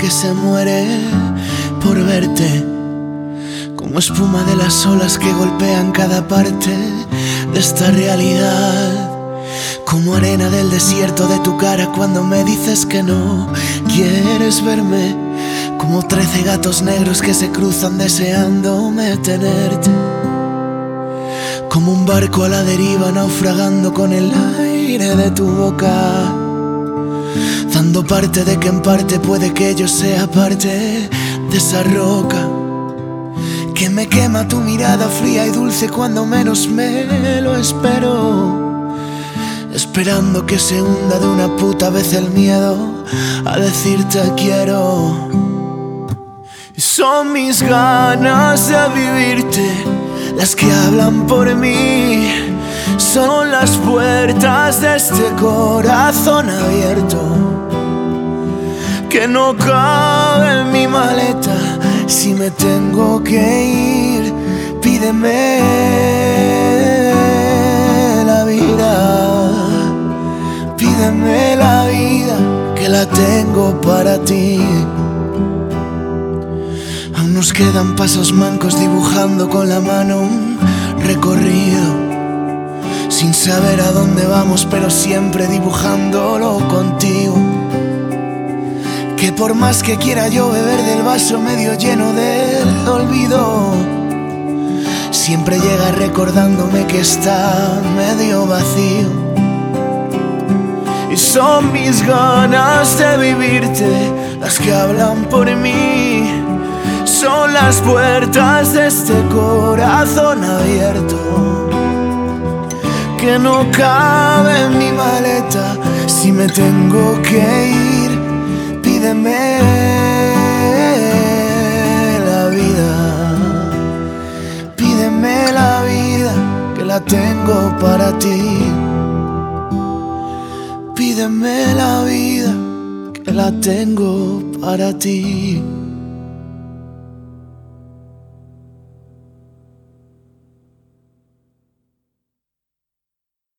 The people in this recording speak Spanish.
que se muere por verte, como espuma de las olas que golpean cada parte de esta realidad, como arena del desierto de tu cara cuando me dices que no quieres verme, como 13 gatos negros que se cruzan deseándome tenerte, como un barco a la deriva naufragando con el aire de tu boca, dando parte de que en parte puede que yo sea parte de esa roca que me quema tu mirada fría y dulce cuando menos me lo espero, esperando que se hunda de una puta vez el miedo a decirte quiero. Son mis ganas de vivirte las que hablan por mí, son las puertas de este corazón abierto que no cabe en mi maleta. Si me tengo que ir, pídeme la vida, pídeme la vida, que la tengo para ti. Aún nos quedan pasos mancos dibujando con la mano un recorrido, sin saber a dónde vamos, pero siempre dibujándolo contigo. Que por más que quiera yo beber del vaso medio lleno del olvido, siempre llega recordándome que está medio vacío. Y son mis ganas de vivirte las que hablan por mí, son las puertas de este corazón abierto que no cabe en mi maleta. Si me tengo que ir, pídeme la vida, pídeme la vida, que la tengo para ti. Pídeme la vida, que la tengo para ti.